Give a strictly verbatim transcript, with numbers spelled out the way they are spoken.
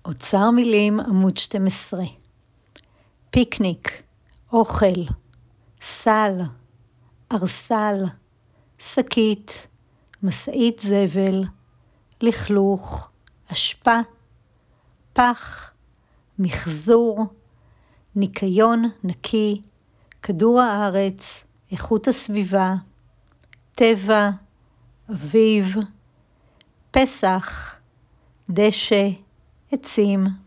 אוצר מילים עמוד שתים עשרה. פיקניק, אוכל, סל, ארסל, שקית, משאית זבל, לכלוך, אשפה, פח, מחזור, ניקיון נקי, כדור הארץ, איכות הסביבה, טבע, אביב, פסח, דשא, עצים.